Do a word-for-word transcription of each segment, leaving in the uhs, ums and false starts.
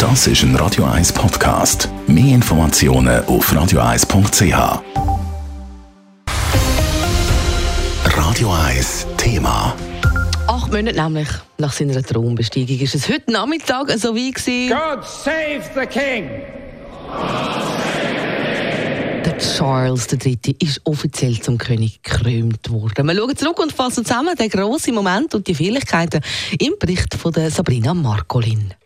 Das ist ein Radio eins Podcast. Mehr Informationen auf radio eins punkt c h. Radio eins Thema. Acht Monate nämlich nach seiner Thronbesteigung ist es heute Nachmittag so wie gewesen. God save the King! Der Charles der Dritte ist offiziell zum König gekrönt worden. Wir schauen zurück und fassen zusammen den grossen Moment und die Feierlichkeiten im Bericht von der Sabrina Margolin.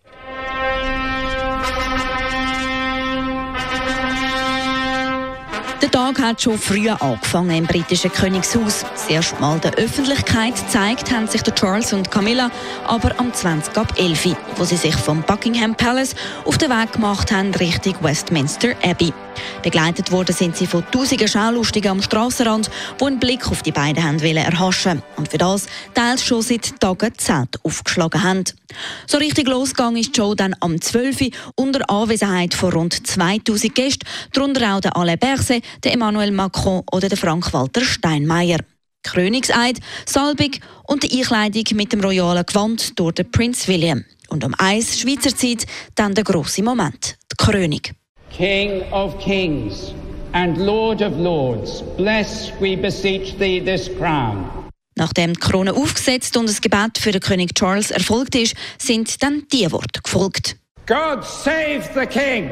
Der Tag hat schon früh angefangen im britischen Königshaus. Das erste Mal der Öffentlichkeit gezeigt haben sich der Charles und Camilla aber am zwanzig ab elf, wo sie sich vom Buckingham Palace auf den Weg gemacht haben Richtung Westminster Abbey. Begleitet worden sind sie von tausenden Schaulustigen am Strassenrand, die einen Blick auf die beiden haben wollen erhaschen und für das teils schon seit Tagen Zelt aufgeschlagen haben. So richtig losgegangen ist die Show dann am zwölf unter Anwesenheit von rund zweitausend Gästen, darunter auch der Alain Berset, der Emmanuel Macron oder der Frank-Walter Steinmeier. Krönungseid, Salbung und die Einkleidung mit dem royalen Gewand durch den Prinz William. Und um eins Schweizer Zeit dann der grosse Moment, die Krönung. King of kings and Lord of lords, bless, we beseech thee, this crown. Nachdem die Krone aufgesetzt und das Gebet für den König Charles erfolgt ist, sind dann die Worte gefolgt. God save the King!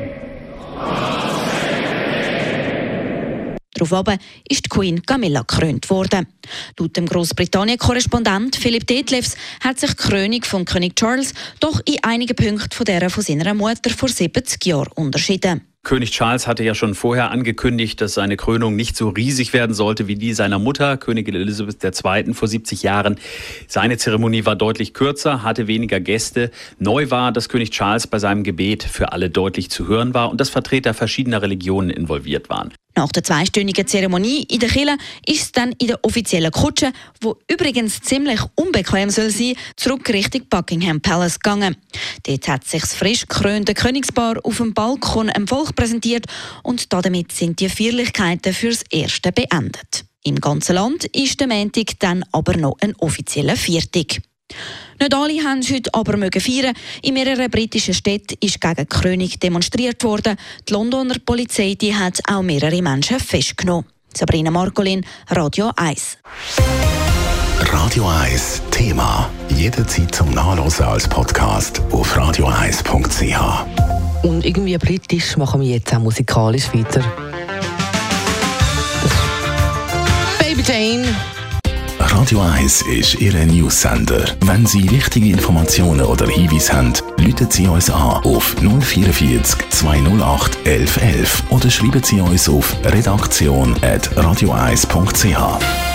Daraufhin ist die Queen Camilla gekrönt worden. Laut dem Grossbritannien-Korrespondent Philipp Detlefs hat sich die Krönung von König Charles doch in einigen Punkten von der von seiner Mutter vor siebzig Jahren unterschieden. König Charles hatte ja schon vorher angekündigt, dass seine Krönung nicht so riesig werden sollte wie die seiner Mutter, Königin Elisabeth der Zweite vor siebzig Jahren. Seine Zeremonie war deutlich kürzer, hatte weniger Gäste. Neu war, dass König Charles bei seinem Gebet für alle deutlich zu hören war und dass Vertreter verschiedener Religionen involviert waren. Nach der zweistündigen Zeremonie in der Kirche ist es dann in der offiziellen Kutsche, wo übrigens ziemlich unbequem soll sein, zurück Richtung Buckingham Palace gegangen. Dort hat sich das frisch gekrönte Königspaar auf dem Balkon dem Volk präsentiert und damit sind die Feierlichkeiten fürs Erste beendet. Im ganzen Land ist der Montag dann aber noch ein offizieller Viertag. Nicht alle haben es heute aber mögen feiern. In mehreren britischen Städten ist gegen die Krönung demonstriert worden. Die Londoner Polizei die hat auch mehrere Menschen festgenommen. Sabrina Margolin, Radio eins. Radio eins Thema. Jederzeit zum Nachlesen als Podcast auf radio eins punkt c h. Und irgendwie britisch machen wir jetzt auch musikalisch weiter. Baby Jane. Radio eins ist Ihr News-Sender. Wenn Sie wichtige Informationen oder Hinweise haben, rufen Sie uns an auf null vierundvierzig zweihundertacht elf elf oder schreiben Sie uns auf redaktion at radio eins punkt c h.